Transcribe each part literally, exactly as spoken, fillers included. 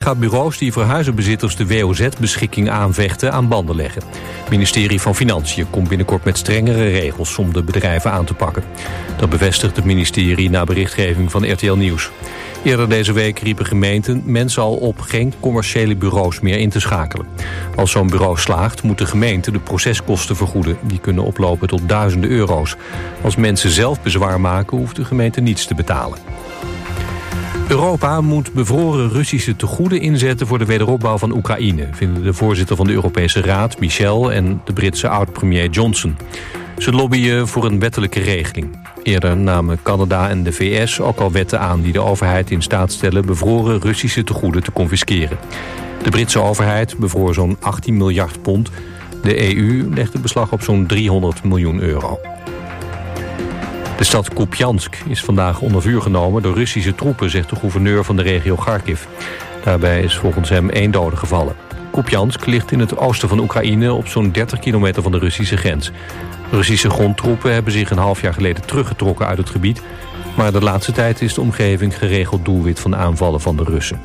gaat bureaus die voor huizenbezitters de W O Z-beschikking aanvechten aan banden leggen. Het ministerie van Financiën komt binnenkort met strengere regels om de bedrijven aan te pakken. Dat bevestigt het ministerie na berichtgeving van R T L Nieuws. Eerder deze week riepen gemeenten mensen al op geen commerciële bureaus meer in te schakelen. Als zo'n bureau slaagt, moet de gemeente de proceskosten vergoeden. Die kunnen oplopen tot duizenden euro's. Als mensen zelf bezwaar maken, hoeft de gemeente niets te betalen. Europa moet bevroren Russische tegoeden inzetten voor de wederopbouw van Oekraïne, vinden de voorzitter van de Europese Raad, Michel, en de Britse oud-premier Johnson. Ze lobbyen voor een wettelijke regeling. Eerder namen Canada en de V S ook al wetten aan die de overheid in staat stellen bevroren Russische tegoeden te confisqueren. De Britse overheid bevroor zo'n achttien miljard pond. De E U legde beslag op zo'n driehonderd miljoen euro. De stad Kupiansk is vandaag onder vuur genomen door Russische troepen, zegt de gouverneur van de regio Kharkiv. Daarbij is volgens hem één dode gevallen. Kupiansk ligt in het oosten van Oekraïne op zo'n dertig kilometer van de Russische grens. Russische grondtroepen hebben zich een half jaar geleden teruggetrokken uit het gebied, maar de laatste tijd is de omgeving geregeld doelwit van aanvallen van de Russen.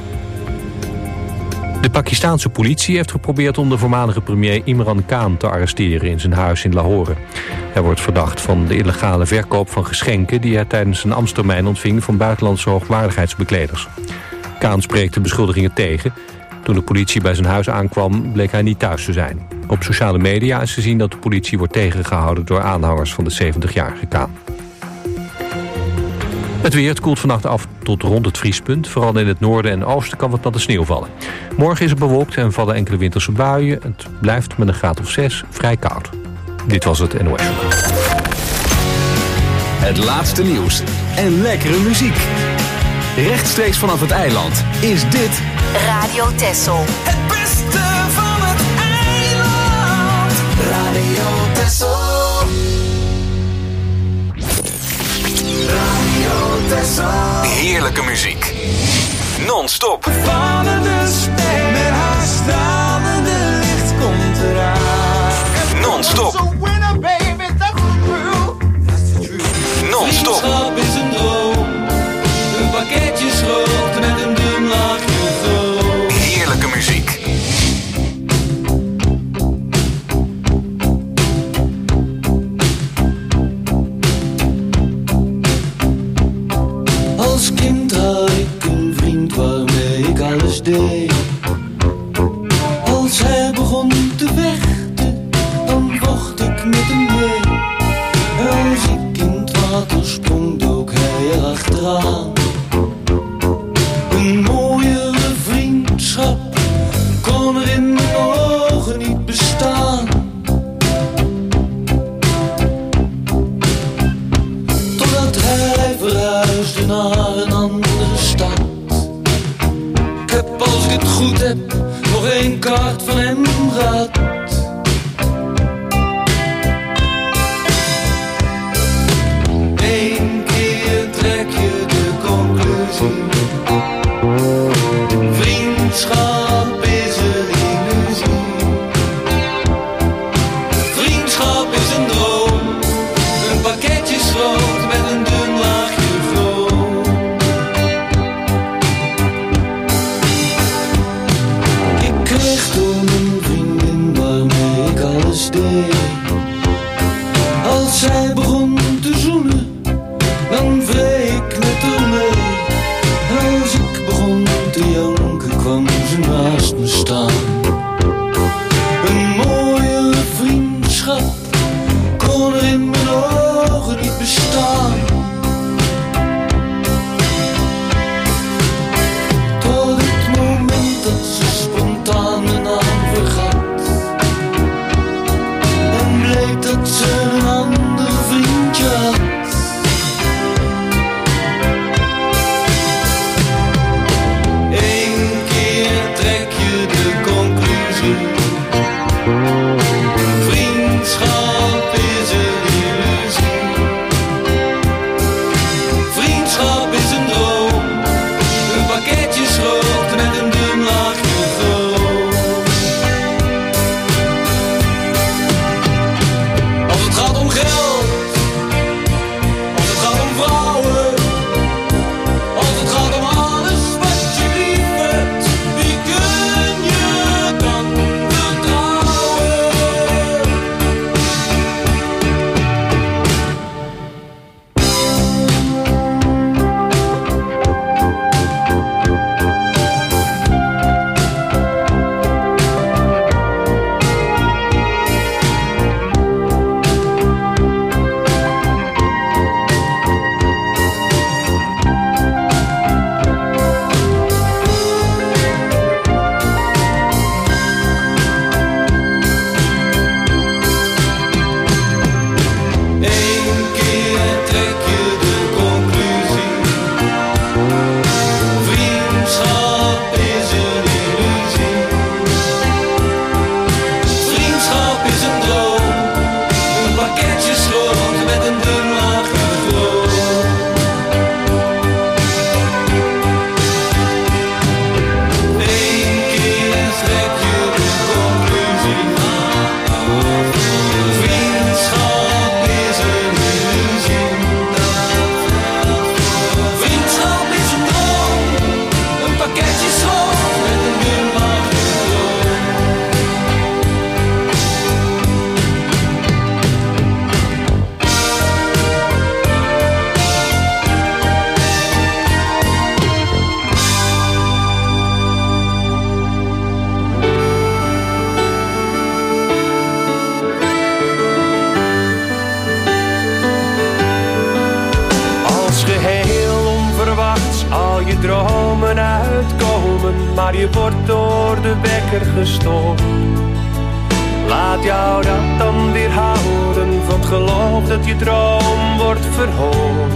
De Pakistaanse politie heeft geprobeerd om de voormalige premier Imran Khan te arresteren in zijn huis in Lahore. Hij wordt verdacht van de illegale verkoop van geschenken die hij tijdens een ambtstermijn ontving van buitenlandse hoogwaardigheidsbekleders. Khan spreekt de beschuldigingen tegen. Toen de politie bij zijn huis aankwam, bleek hij niet thuis te zijn. Op sociale media is te zien dat de politie wordt tegengehouden door aanhangers van de zeventigjarige Khan. Het weer, het koelt vannacht af tot rond het vriespunt. Vooral in het noorden en oosten kan wat natte sneeuw vallen. Morgen is het bewolkt en vallen enkele winterse buien. Het blijft met een graad of zes vrij koud. Dit was het N O S. Het laatste nieuws en lekkere muziek. Rechtstreeks vanaf het eiland is dit Radio Texel. Het beste van het eiland. Radio Texel. Radio Texel. heerlijke muziek. Non-stop. Vallen de ster met haar stralende licht komt eraan. Non-stop. Non-stop. Vriendschap is een droom. Een pakketje schroot met een dun laagje zout. Heerlijke muziek. Als kind had ik een vriend waarmee ik alles deed. Als hij begon te vechten, dan vocht ik met hem mee. Als ik in het water sprong, dook hij erachteraan. Een mooiere vriendschap kon er in mijn ogen niet bestaan. Totdat hij verhuisde naar een andere stad. Ik heb, als ik het goed heb, nog één kaart van hem gehad. Eén keer trek je de conclusie. Vriendschap is een illusie. Vriendschap is een droom. Een pakketje schroot met een dun laagje groot. Ik kreeg toen een vriendin waarmee ik alles deed. Als zij begon te zoenen, dan wreef ik met haar mee. Als ik begon te janken, kwam ze naast me staan. Een mooie vriendschap kon er in mijn ogen niet bestaan. Tot het moment dat ze spontaan mijn naam vergat. En bleek dat ze een ander vriendje had. Eén keer trek je de conclusie. dromen uitkomen, maar je wordt door de wekker gestoord. Laat jou dat dan weer houden van het geloof dat je droom wordt verhoord.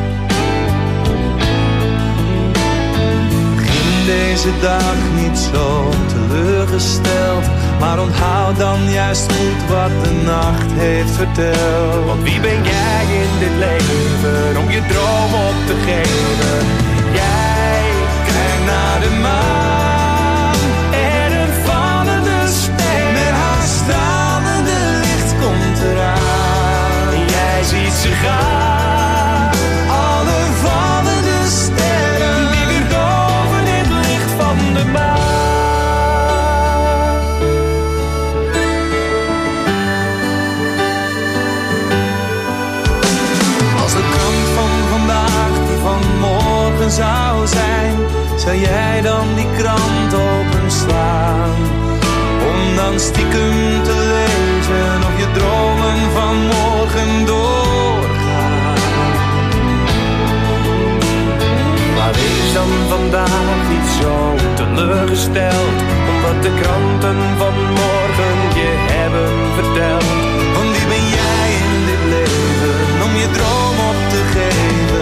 Begin deze dag niet zo teleurgesteld, maar onthoud dan juist goed wat de nacht heeft verteld. Want wie ben jij in dit leven om je droom op te geven? Jij kijkt naar de maan en een vallende ster. Met haar stralende licht komt eraan. En jij ziet ze gaan, alle vallende sterren die weer doven in het licht van de maan. Zou zijn, zou jij dan die krant openslaan? Om dan stiekem te lezen of je dromen van morgen doorgaan. Maar wees dan vandaag niet zo teleurgesteld om wat de kranten van morgen je hebben verteld. Want wie ben jij in dit leven om je droom op te geven?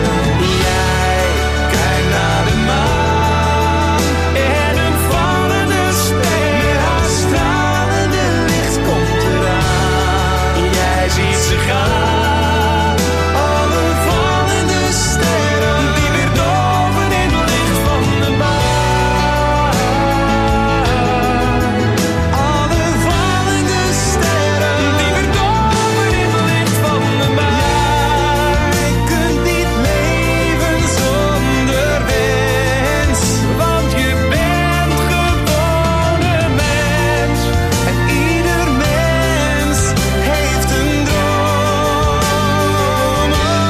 Naar de maan en een vallende ster. Met haar stralende licht komt eraan. Jij ziet ze gaan, alle vallende sterren die weer doven in het licht van de maan. Alle vallende sterren die weer doven in het licht van de maan. Jij kunt niet leven zonder wens, want je bent gewoon een mens. en ieder mens heeft een droom.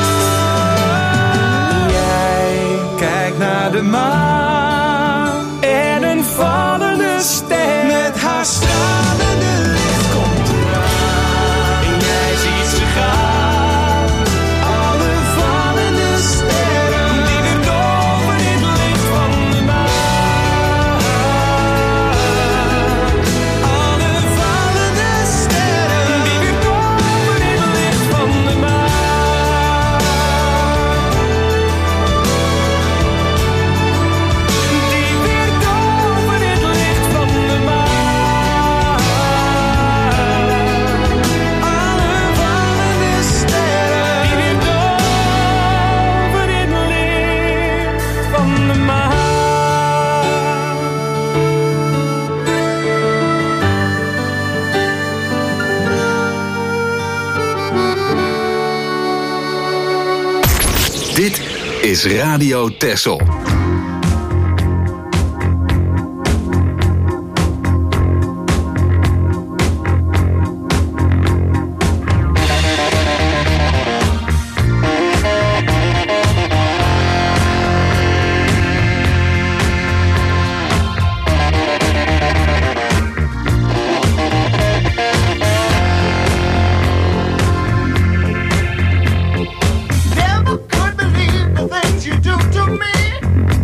Jij kijkt naar de maan En een vallende ster. met haar stralende licht komt eraan. En jij ziet ze gaan, Alle vallende sterren die weer doven in het licht van de maan. Alle vallende sterren Die weer doven in het licht van de maan. Die weer doven in het licht van de maan. Alle vallende sterren Die weer doven in het licht van de maan. Dit is Radio Texel. Never could believe the things you do to me.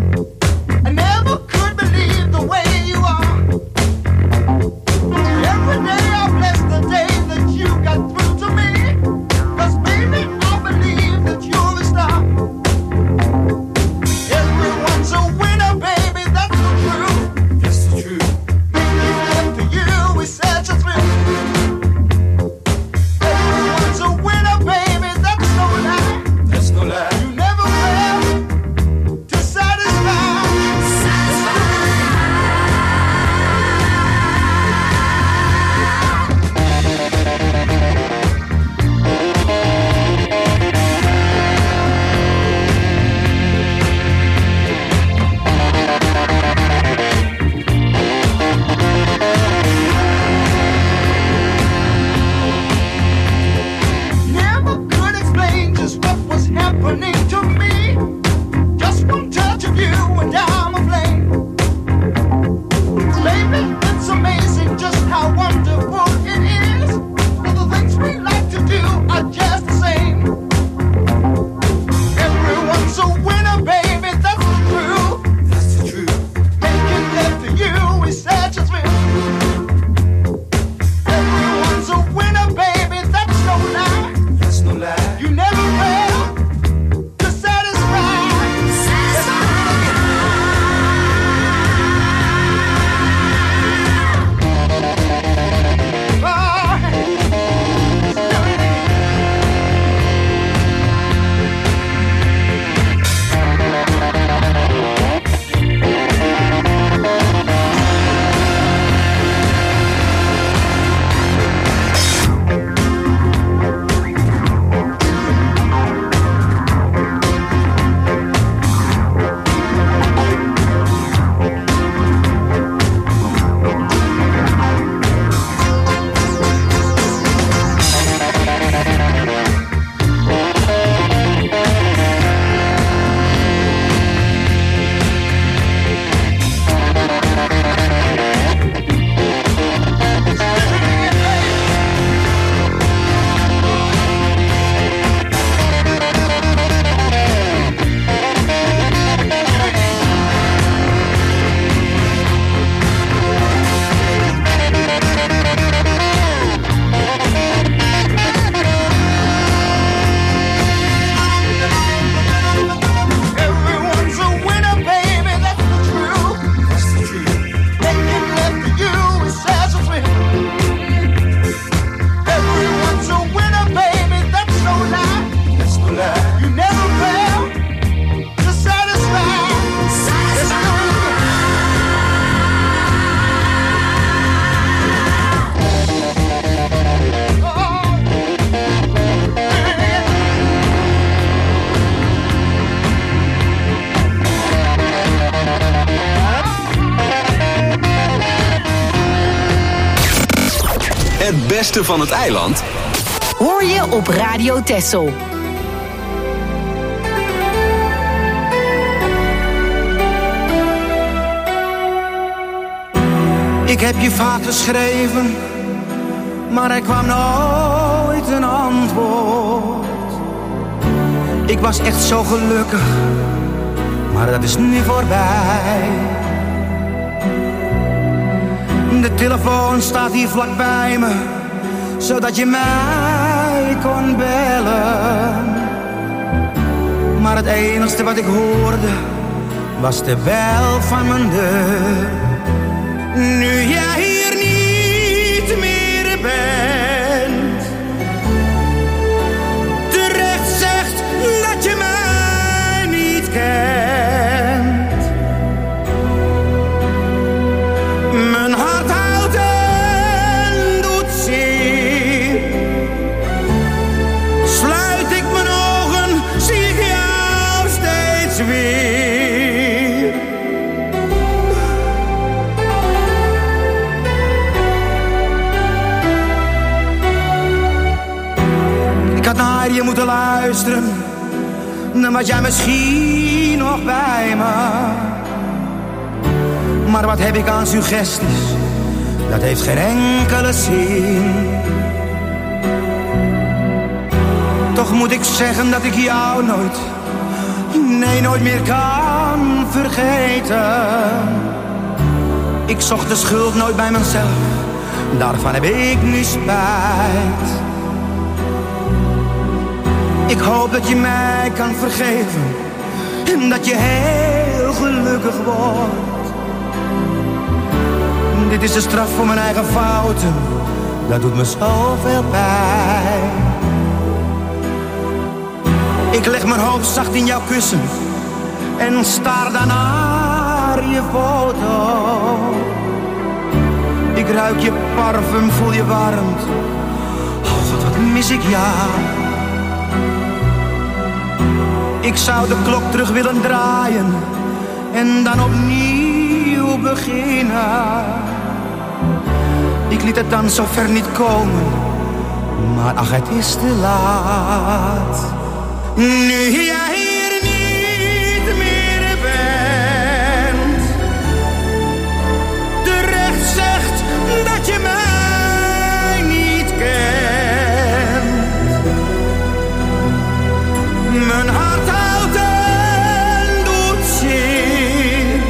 Het beste van het eiland hoor je op Radio Texel. Ik heb je vaak geschreven, maar er kwam nooit een antwoord. Ik was echt zo gelukkig, maar dat is nu voorbij. De telefoon staat hier vlak bij me, zodat je mij kon bellen. Maar het enigste wat ik hoorde, was de bel van mijn deur. Nu jij hier niet meer bent, terecht zegt dat je mij niet kent. Mijn hart houdt en doet zeer. Sluit ik mijn ogen, zie ik jou steeds weer. Naar je moeten luisteren, dan was jij misschien nog bij me. Maar wat heb ik aan suggesties, dat heeft geen enkele zin. Toch moet ik zeggen dat ik jou nooit, nee nooit meer kan vergeten. Ik zocht de schuld nooit bij mezelf, daarvan heb ik nu spijt. Ik hoop dat je mij kan vergeven en dat je heel gelukkig wordt. Dit is de straf voor mijn eigen fouten, dat doet me zoveel pijn. Ik leg mijn hoofd zacht in jouw kussen en staar dan naar je foto. Ik ruik je parfum, voel je warmte. Oh God, wat mis ik jou. Ik zou de klok terug willen draaien en dan opnieuw beginnen. Ik liet het dan zo ver niet komen, maar ach, het is te laat. Nu jij hier niet meer bent, terecht zegt dat je mij niet kent. Mijn hart houdt en doet zeer.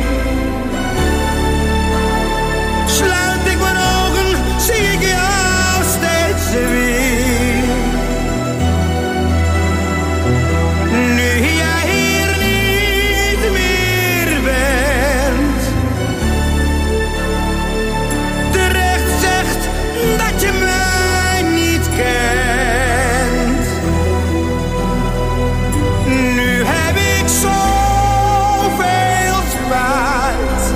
Sluit ik mijn ogen, zie ik jou steeds weer. Nu jij hier niet meer bent, terecht zegt dat je mij niet kent. Nu heb ik zoveel spijt.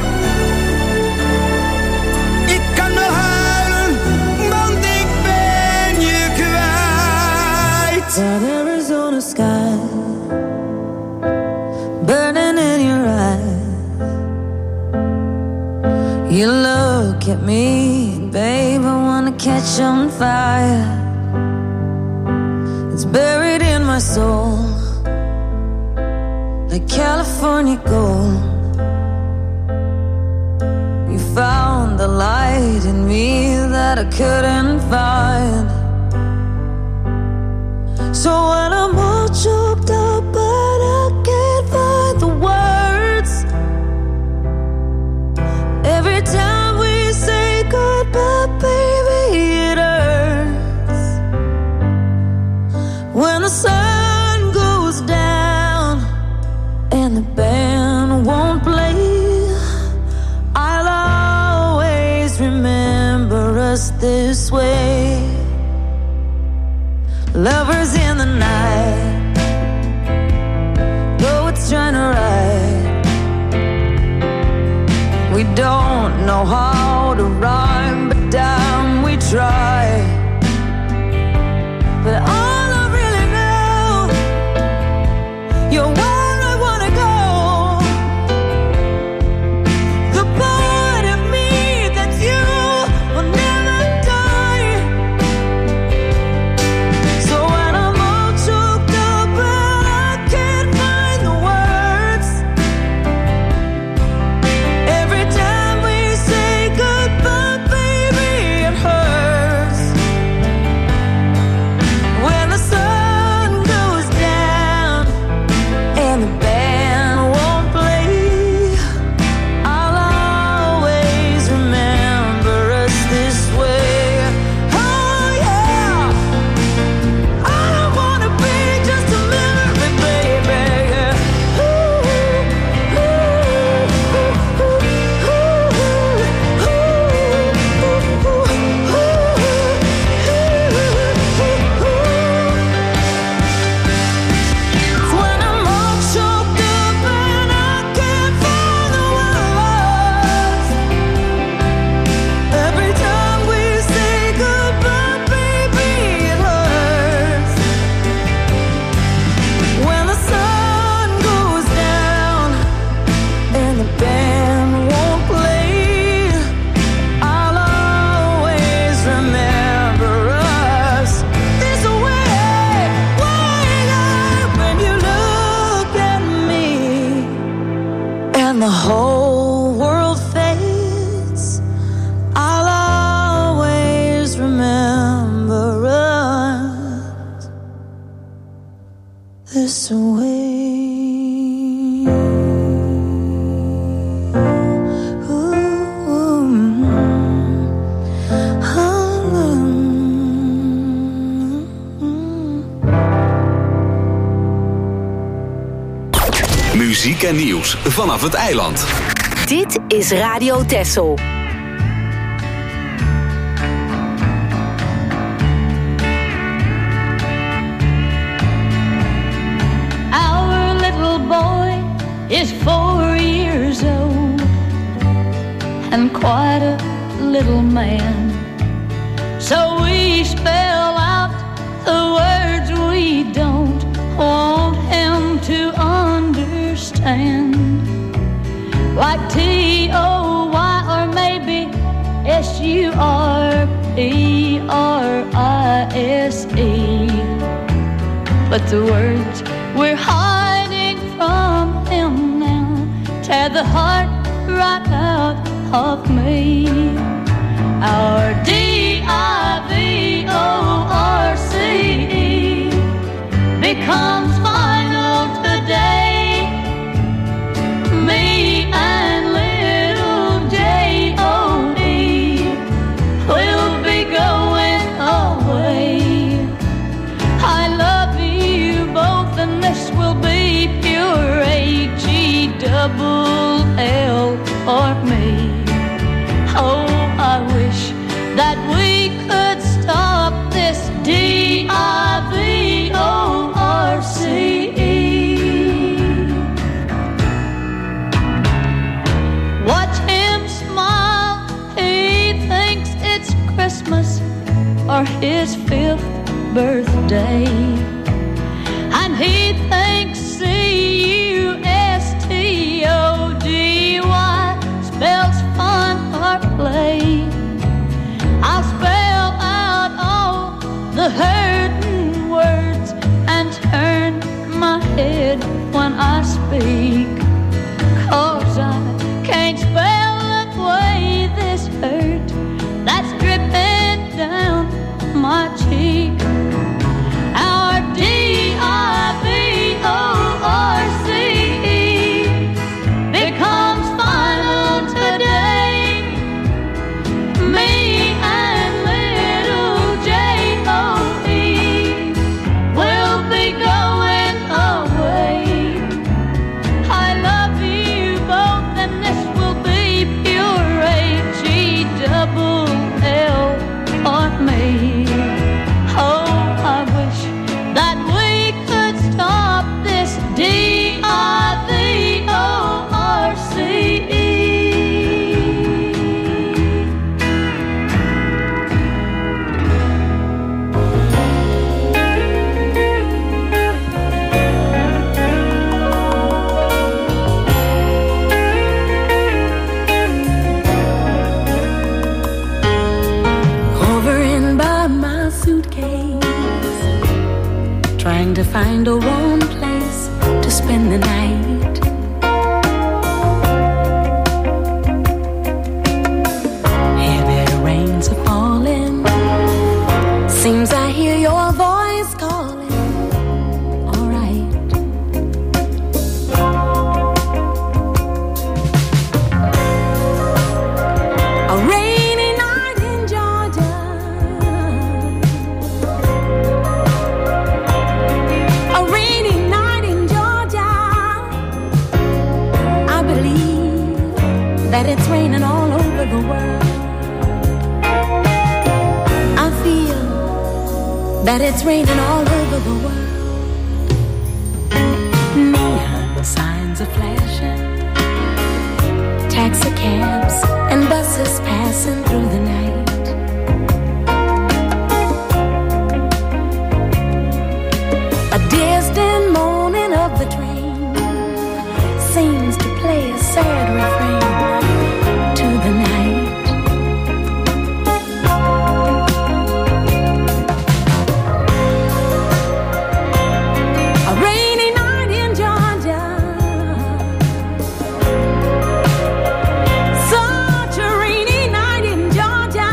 Ik kan wel huilen, want ik ben je kwijt. That Arizona sky burning in your eyes. You look at me, babe, I wanna catch on fire. It's buried in my soul, like California gold. You found the light in me that I couldn't find. So when I'm all choked up, but I can't find the words. Every time we say goodbye, baby, it hurts. When the sun goes down and the band won't play, I'll always remember us this way. Lovers in the night, though it's trying to ride. We don't know how to rhyme, but damn, we try. But all I really know, you're where I wanna go. The part of me that you will never die muziek en nieuws vanaf het eiland. Dit is Radio Texel. Our little boy is four years old and quite a little man. So we spell out the words we don't want him to understand, like T O Y or maybe S U R P R I S E. But the words we're hiding from him now tear the heart right out of me. Our D I V O R C E becomes final today. Me and little J O E will be going away. I love you both and this will be pure H E double L for me. Oh, I wish that we could stop this D I V O R C E. Watch him smile, he thinks it's Christmas or his fifth birthday. And he thinks C U S T O D Y spells fun or play. I'll spell out all the hurting words and turn my head when I speak, 'cause I can't spell away this hurt that's dripping down my cheek. Our D I V O R C E becomes final today. Me and little J O E will be going away. I love you both and this will be pure H E double L for me. Oh, I wish that we could stop this D I V O R C E. Hovering by my suitcase, trying to find a warm place to spend the night. Heavy rains are falling, seems I hear your voice calling. All right. A rainy night in Georgia, a rainy night in Georgia. I believe that it's raining all over the world. I feel that it's raining all over the world. Neon signs are flashing, taxi cabs and buses passing through the night. A distant moaning of the train seems to play a sad refrain to the night. A rainy night in Georgia, such a rainy night in Georgia.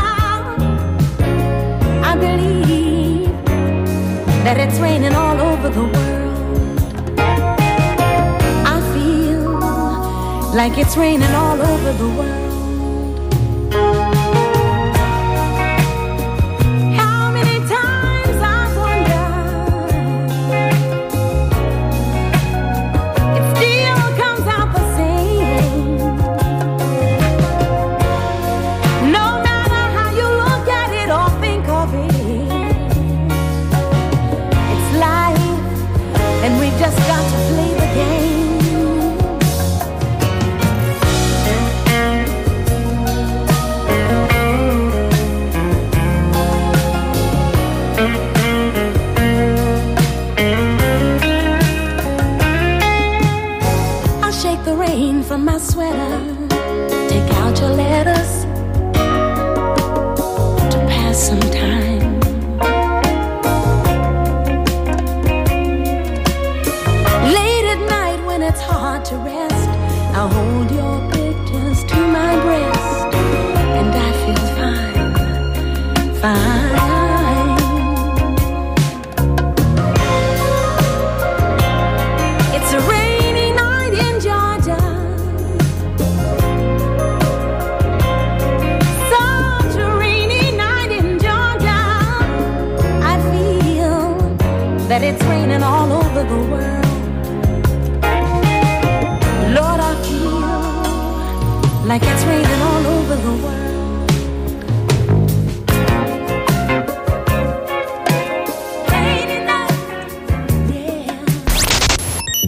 I believe that it's raining all over the world. I feel like it's raining all over the world. How many times I wonder, it still comes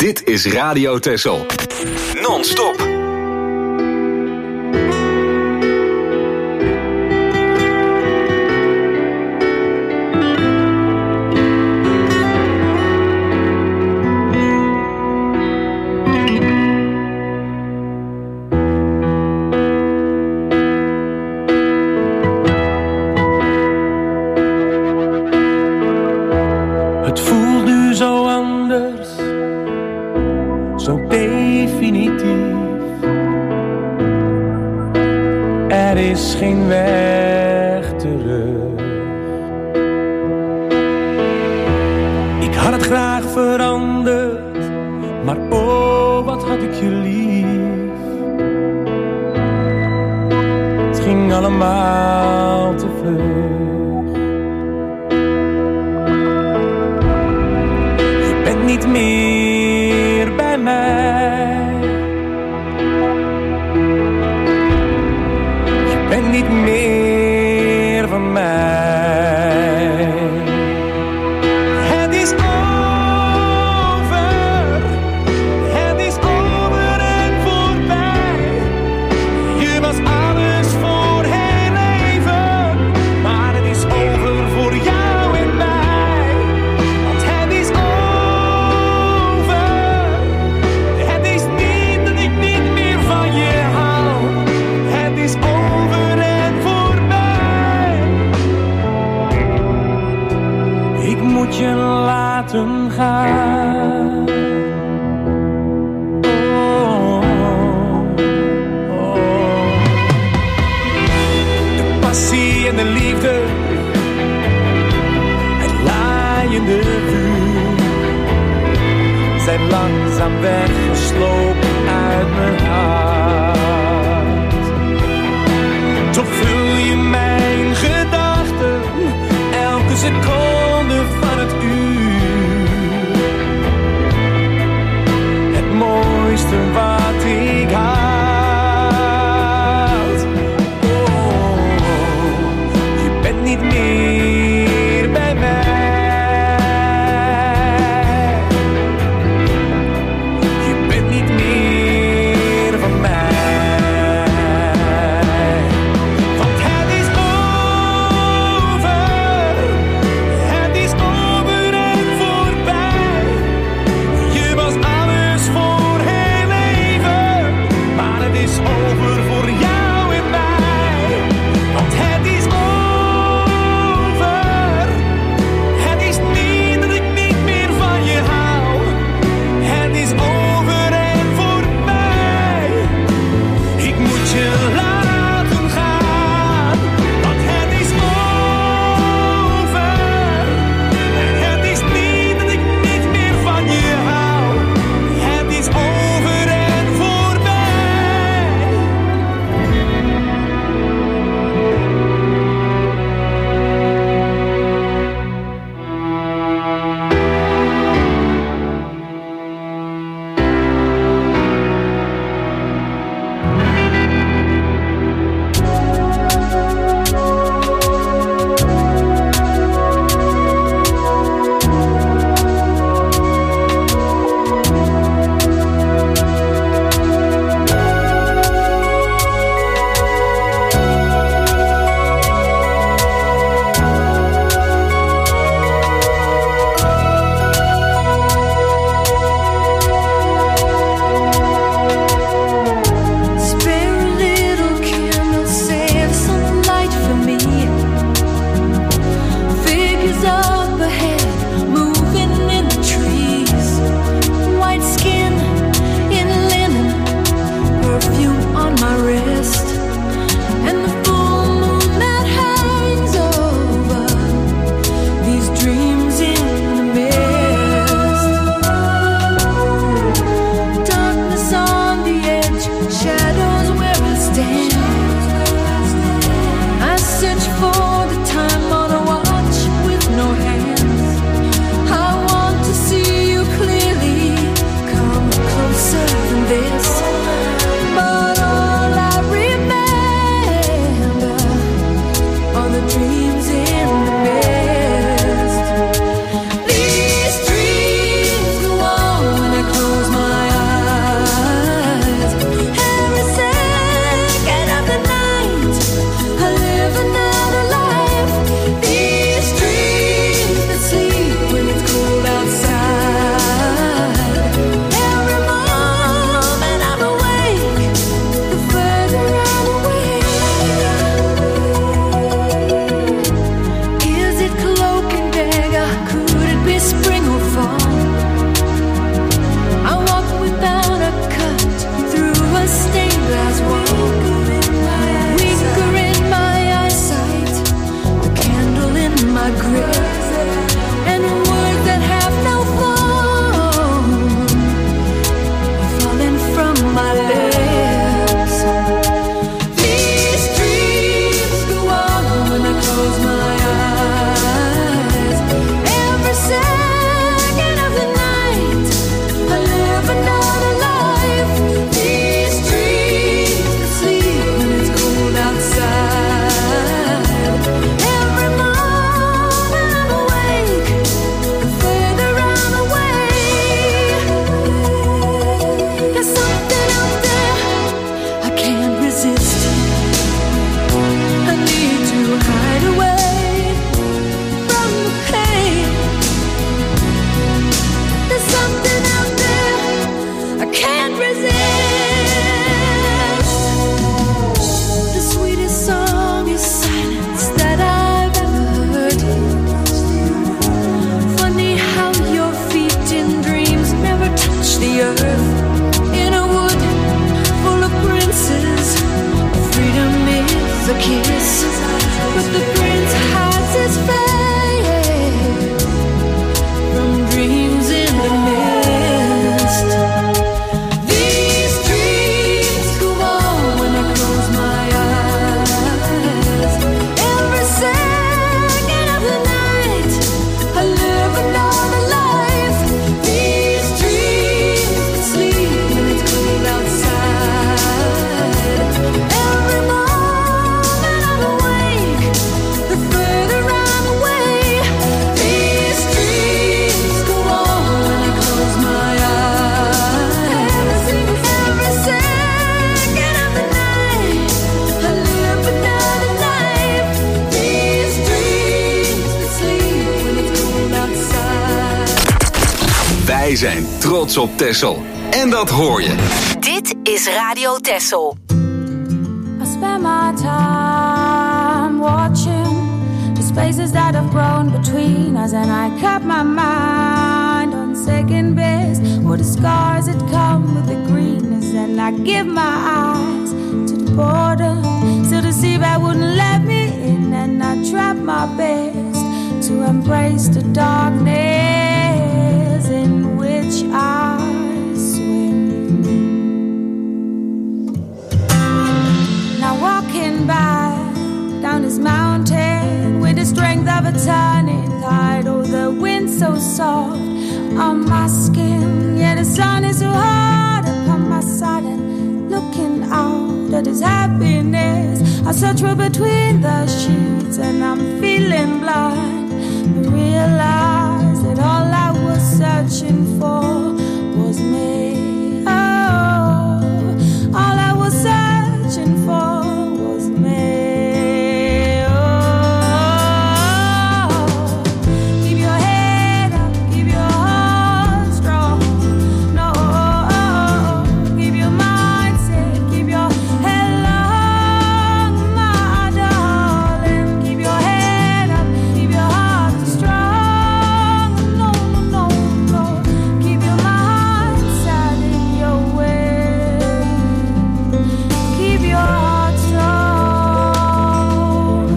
Dit is Radio Texel. Non-stop. Van a kiss, but the prince hides his face from dreams in the mist. These dreams go on when I close my eyes. Every second of the night, I live another life. These dreams sleep when it's cold outside. Every moment I'm awake, the further I'm away. These dreams go on when I close my eyes. Every second of the night, I live another life. These dreams that sleep when it's cold outside. Wij zijn trots op Texel. En dat hoor je. Dit is Radio Texel. I spend my time watching the spaces that have grown between us, and I kept my mind on second best, where the scars that come with the greenness, and I give my eyes to the border, still the seabed wouldn't let me in, and I tried my best to embrace the darkness in which I swim. Now walking back down this mountain with the strength of a turning tide. Oh, the wind so soft on my skin. Yeah, the sun is so hard upon my side, and looking out at this happiness, I search for between the sheets, and I'm feeling blind. I realize that all I was searching for was me. Oh, all I was searching for was me. Oh, keep your head up, keep your heart strong. No, keep your mind set, keep your head long, my darling. Keep your head up, keep your heart strong. No, no, no, no. Keep your mind set in your way. Keep your heart strong.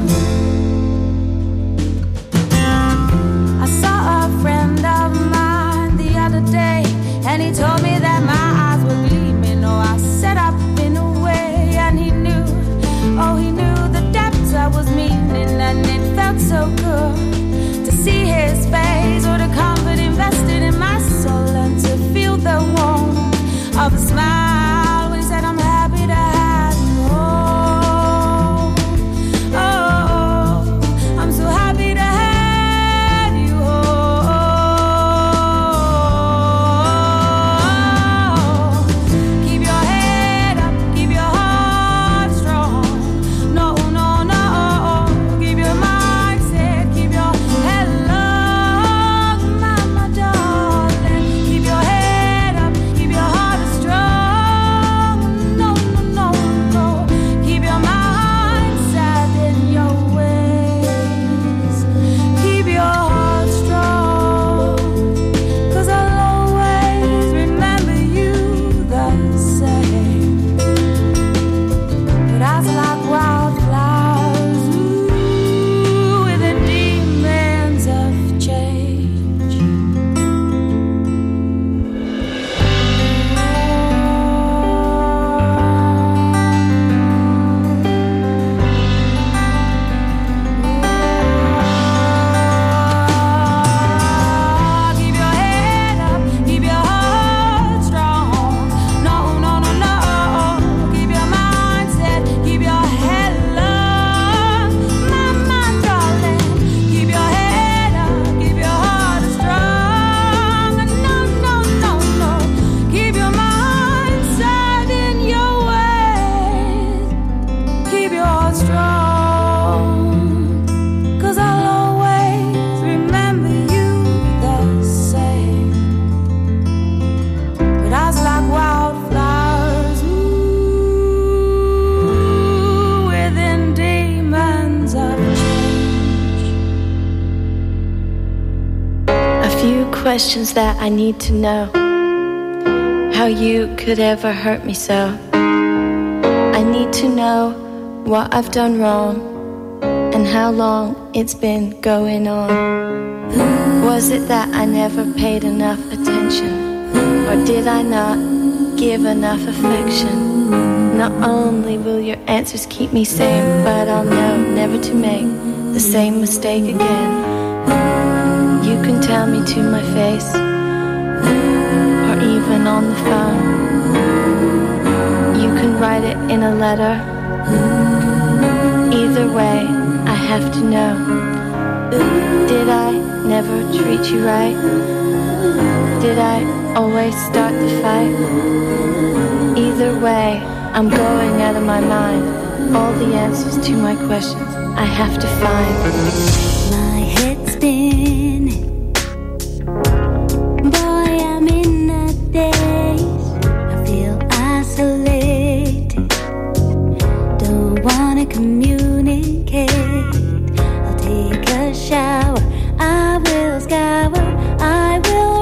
I saw a friend of mine the other day, and he told me that my eyes were gleaming. Oh, I sat up in a way, and he knew, oh, he knew the depths I was meaning, and it felt so good to see his face, or the comfort invested in my soul, and to feel the warmth of a smile when he said, I'm happy to have you home. Oh, I'm so happy to have you home. Keep your head up, keep your heart strong. No, no, no. Keep your mind set, keep your head long, mama darling. Keep your head up, keep your heart strong. No, no, no, no. Keep your mind set in your ways. Keep your heart strong, 'cause I'll always remember you the same. But eyes like wildflowers, ooh, with the demons of change. Keep your head up, keep your heart strong. No, no, no, no. Keep your mind set, keep your head long, mama darling. Keep your head up, keep your heart strong. No, no, no, no. Keep your mind set in your ways. Keep your heart strong, 'cause I'll always remember you the same. But eyes like wildflowers, ooh, within demons of change. A few questions that I need to know. How you could ever hurt me so. I need to know what I've done wrong and how long it's been going on. Was it that I never paid enough attention, or did I not give enough affection? Not only will your answers keep me sane, but I'll know never to make the same mistake again. You can tell me to my face, or even on the phone. You can write it in a letter. Either way, I have to know. Did I never treat you right? Did I always start the fight? Either way, I'm going out of my mind. All the answers to my questions I have to find. My head's spinning. Boy, I'm in a daze. I feel isolated. Don't wanna communicate. I'll take a shower. I will scour. I will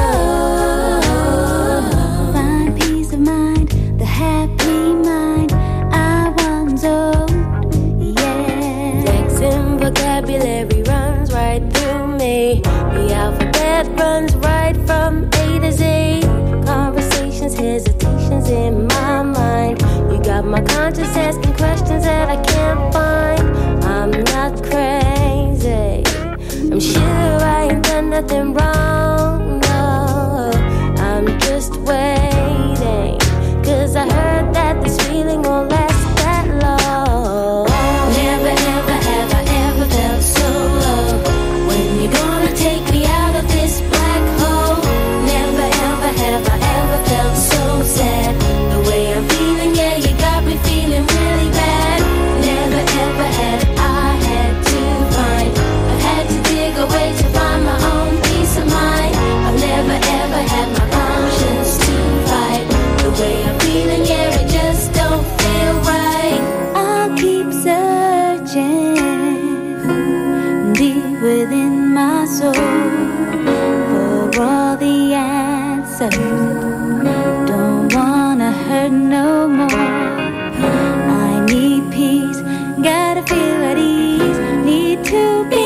run. Find peace of mind. The happy mind I once owned. Yeah. Flexing vocabulary runs right through me. The alphabet runs right from A to Z. Conversations, hesitations in my mind. You got my conscience asking questions that I can't find. I'm not crazy. I'm sure I ain't done nothing wrong. No, I'm just waiting. Cause I heard that this feeling won't last that long. Never ever have I ever felt so low. When you gonna take me out of this black hole? Never ever have I ever felt so sad. The way I'm feeling, yeah, you got me feeling really bad. Never ever had I had to find. I've had to dig away to find my own peace of mind. I've never ever had my conscience to fight. The way I'm feeling, yeah, it just don't feel right. I'll keep searching deep within my soul for all the answers. Don't wanna hurt no more. I need peace, gotta feel at ease. Need to be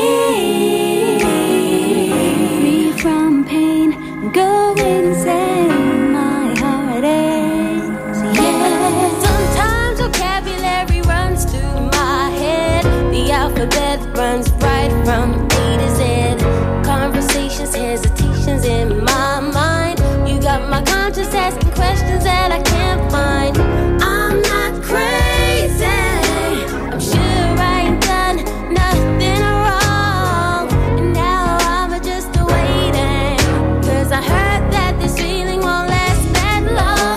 free from pain, go insane. My heart aches, yeah. Sometimes vocabulary runs through my head. The alphabet runs right from A to Z. Conversations, hesitations in my mind. You got my conscience asking questions that I can't find. I'm not crazy. I'm sure I ain't done nothing wrong. And now I'm just waiting. Cause I heard that this feeling won't last that long.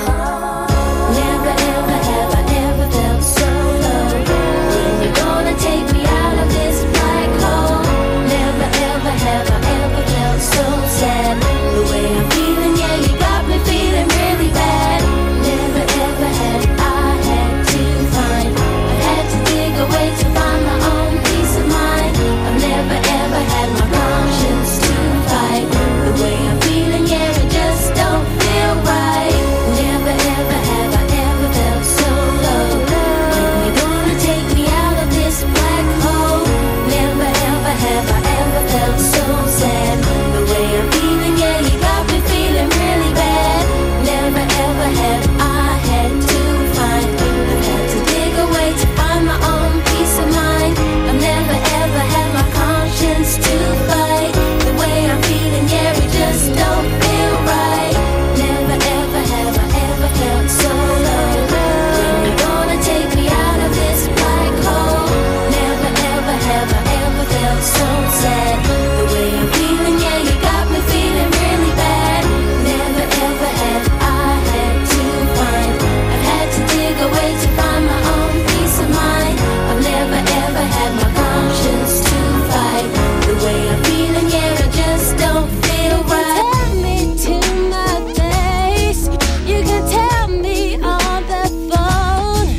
Never ever have I ever felt so low. When you gonna take me out of this black hole? Never ever have I ever felt so sad. The way I'm feeling, yeah, you got me feeling really bad. Never ever had I had to find. I've had to dig away to find my own peace of mind. I've never ever had my conscience to fight. The way I'm feeling, yeah, it just don't feel right. Never ever have I ever felt so low. When you gonna take me out of this black hole? Never ever have I ever felt so sad. The way I'm feeling, yeah, you got me feeling really bad. Never ever have I had to find. I've had to dig away to find my own peace of mind. I've never ever had my conscience to fight. The way I'm feeling, yeah, it just don't feel right. Never ever have I ever felt so low. When you gonna take me out of this black hole? Never ever have I ever felt so sad. The way I'm feeling, yeah, you got me feeling really bad. Never ever have I had to find. I've had to dig away to find my own peace of mind. I've never ever had my conscience to fight. The way I'm feeling, yeah, it just don't feel right. Tell me to my face. You can tell me on the phone.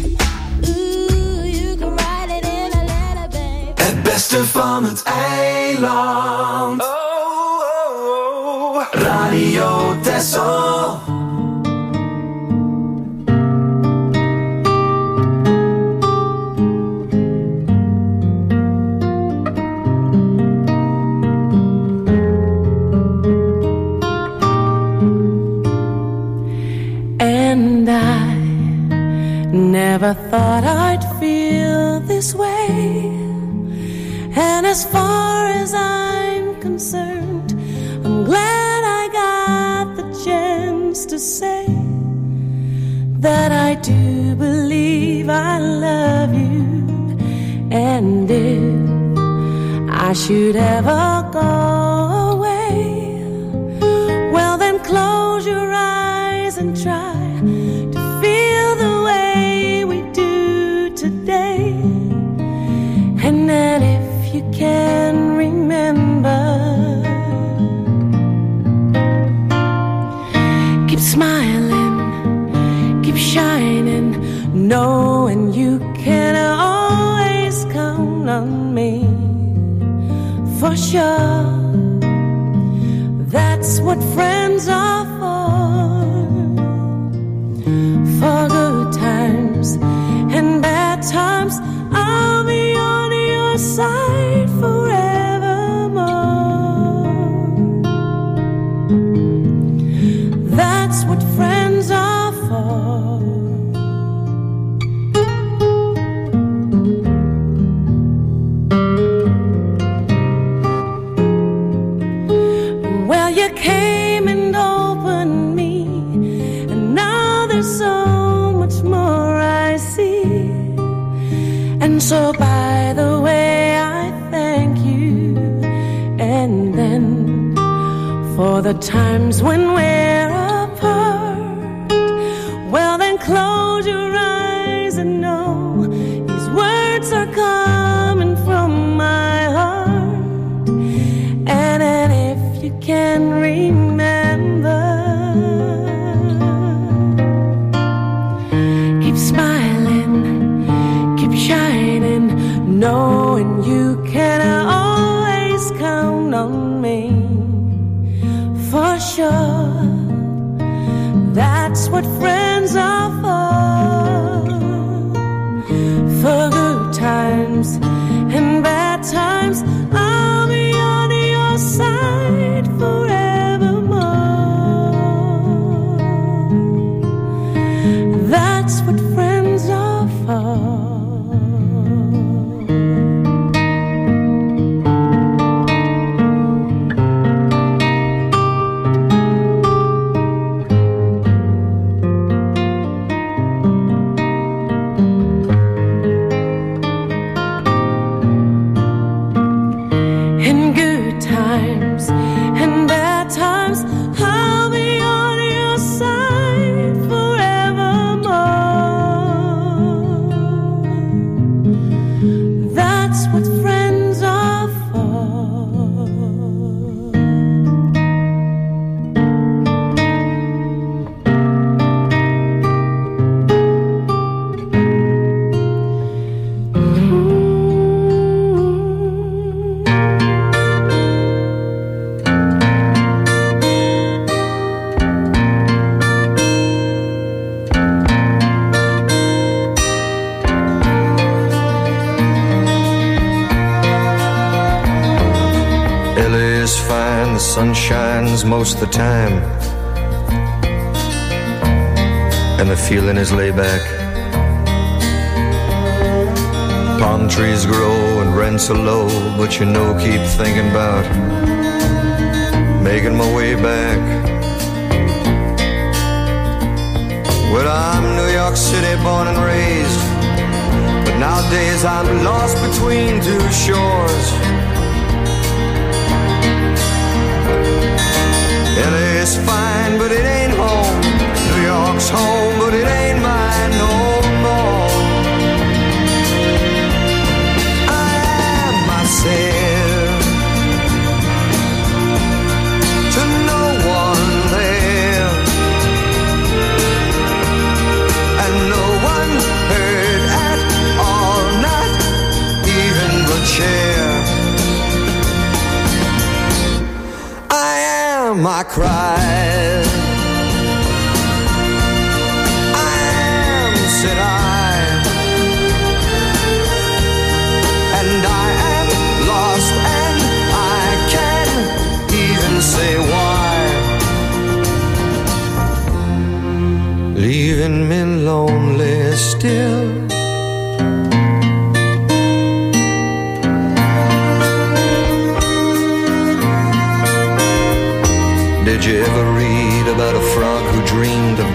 Ooh, you can write it in a letter, babe. Het beste van het eiland. Radio Texel. this way. And as far as I'm concerned, I'm glad I got the chance to say that I do believe I love you. And if I should ever go away, well then close your eyes and try to feel the way we do today. And then if you can remember, keep smiling, keep shining, knowing you can always count on me. For sure, that's what friends are for. For good times and bad times, I'll be on your side forevermore. That's what friends are for. You came and opened me, and now there's so much more I see. And so by the way, I thank you. And then for the times when we're apart, well then close your eyes and know these words are coming from my heart. And then if you can remember, keep smiling, keep shining, knowing you can always count on me. For sure, that's what friends are for. For good times and bad times, I'll be on your side forevermore. That's what friends are for. In good times and bad times, I'll be on your side forevermore. That's what friends are for. L A is fine, the sun shines most of the time, and the feeling is laid back. Palm trees grow and rents are low, but you know, keep thinking about making my way back. Well, I'm New York City born and raised, but nowadays I'm lost between two shores. L A is fine, but it ain't home. New York's home, but it ain't mine no more. I am myself to no one there, and no one heard at all, not even the chair. I am, I cried. I am, said I, and I am lost, and I can't even say why. Leaving me lonely still,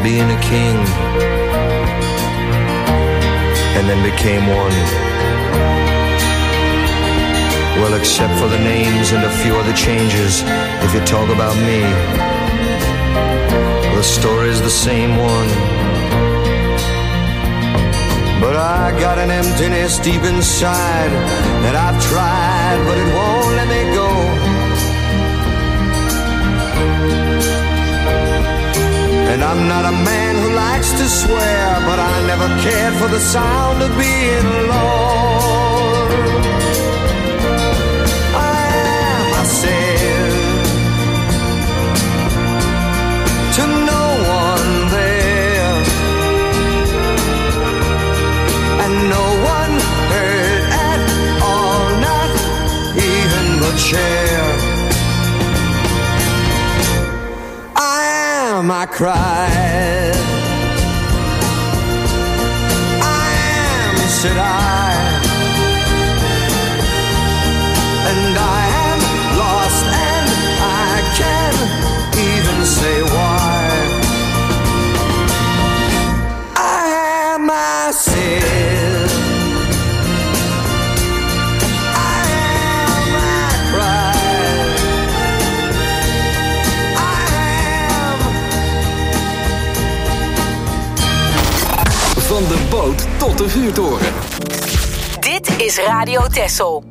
being a king, and then became one. Well, except for the names and a few other changes, if you talk about me, the story's the same one. But I got an emptiness deep inside that I've tried, but it won't let me go. And I'm not a man who likes to swear, but I never cared for the sound of being alone. I am myself to no one there, and no one heard at all, not even the chair. I cried, I am, said I, and I am lost, and I can't even say why. I am myself, I am, I cried, I am. Van de boot tot de vuurtoren. Dit is Radio Texel.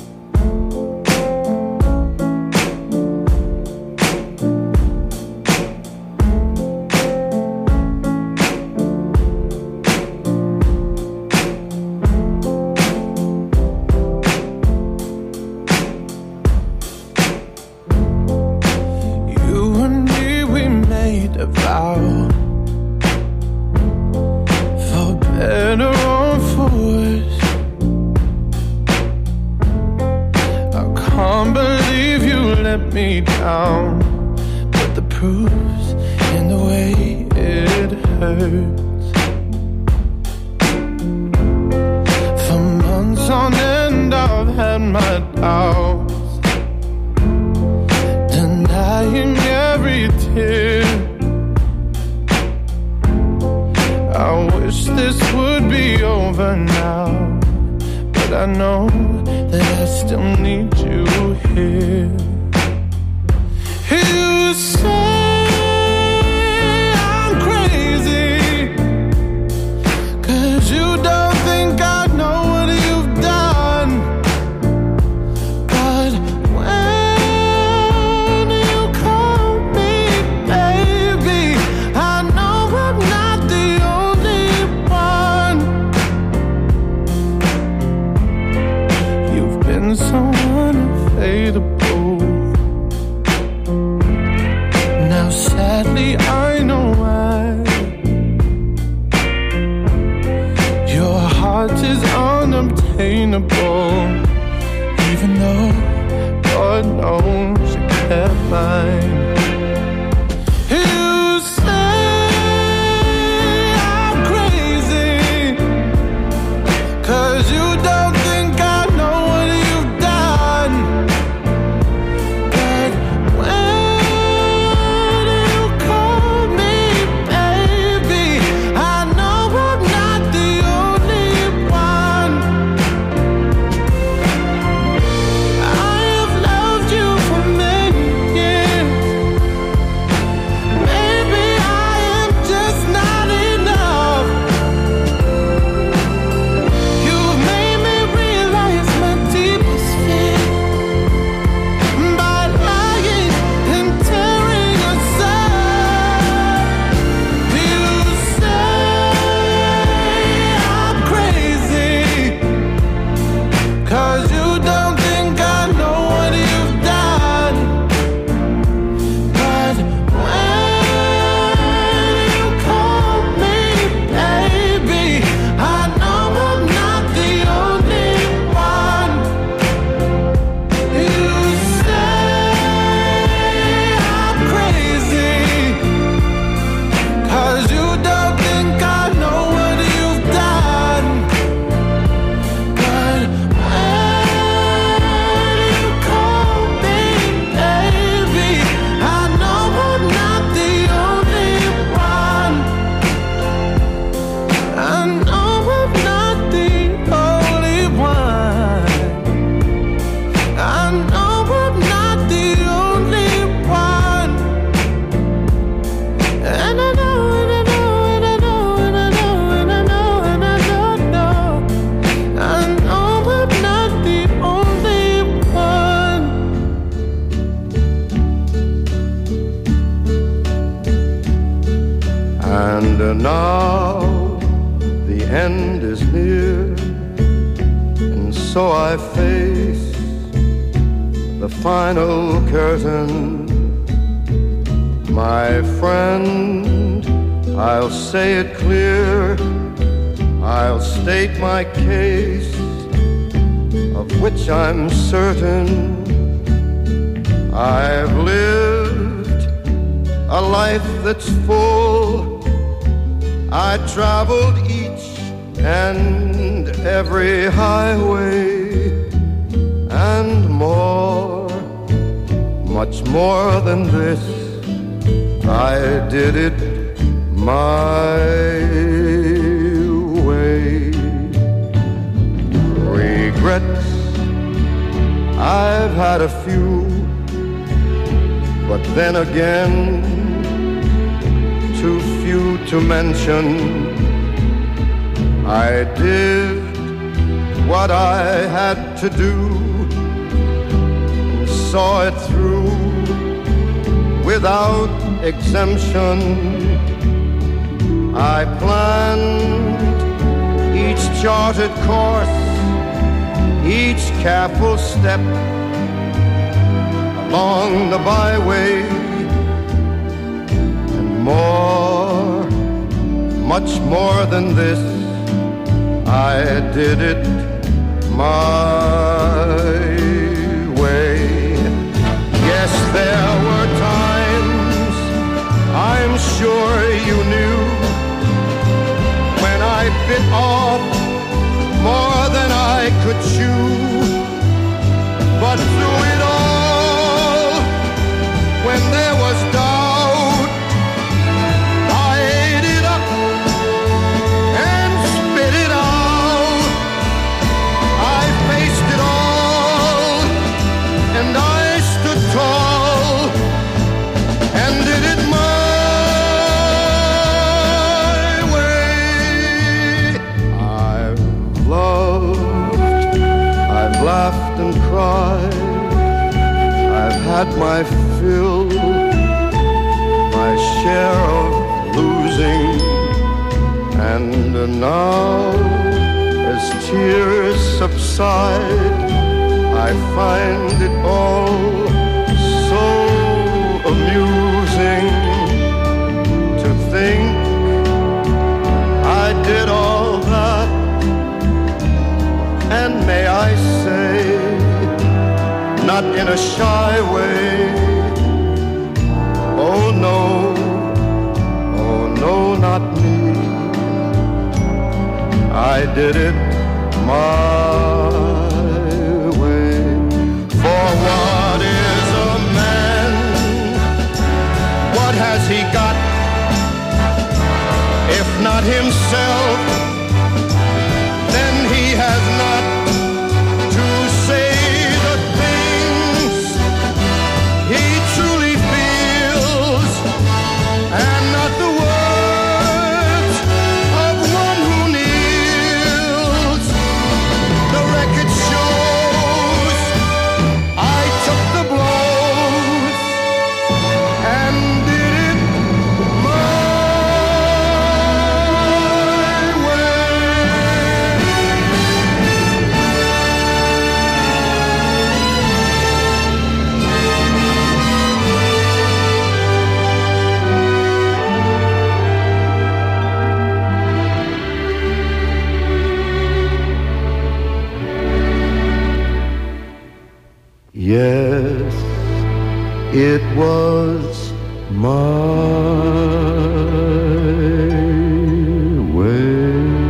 You and me, we made a vow, for better or for worse. I can't believe you let me down, but the proof's in the way it hurts. For months on end I've had my doubts, denying every tear. I wish this would be over now, but I know that I still need you here. You say I'm crazy, 'cause you don't think I know what you've done. But when you call me baby, I know I'm not the only one. You've been so unfadable. Now sadly I know why. Your heart is unobtainable, even though God knows you kept mine. You say I'm crazy, 'cause you don't think I know what you've done. But when you call me baby, I know I'm not the only one. I have loved you for many years, So I face the final curtain. My friend, I'll say it clear, I'll state my case, of which I'm certain. I've lived a life that's full. I traveled each and every highway and more, much more than this. I did it my way. Regrets, I've had a few, but then again, too few to mention. I did what I had to do and saw it through without exemption. I planned each charted course, each careful step along the byway, and more, much more than this, I did it my way. Yes, there were times, I'm sure you knew, when I bit off more than I could chew. But through it all, when there was doubt, I ate it up and spit it out. I faced it all, and I stood tall and did it my laughed and cried, I've had my fill, my share of losing, and now, as tears subside, I find it all so amusing to think I did all that. And may I say, not in a shy way, oh no, oh no, not me. I did it my way. For what is a man? What has he got, if not himself? Then he has not to say the things he truly feels, and not the words of one who kneels. The record shows I took the blows and did it my yes, it was my way.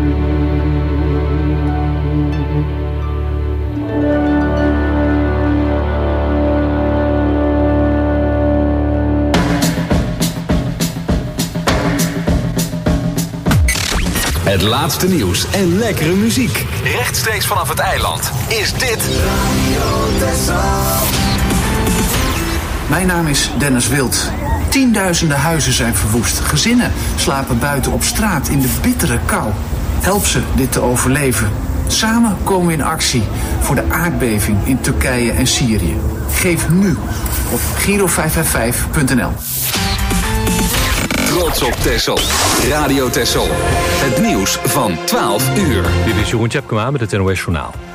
Het laatste nieuws en lekkere muziek. Rechtstreeks vanaf het eiland is dit Radio Texel. Mijn naam is Dennis Wild. Tienduizenden huizen zijn verwoest. Gezinnen slapen buiten op straat in de bittere kou. Help ze dit te overleven. Samen komen we in actie voor de aardbeving in Turkije en Syrië. Geef nu op Giro vijf vijf vijf punt n l. Trots op Texel. Radio Texel. Het nieuws van twaalf uur. Dit is Jeroen Tjepkema met het N O S Journaal.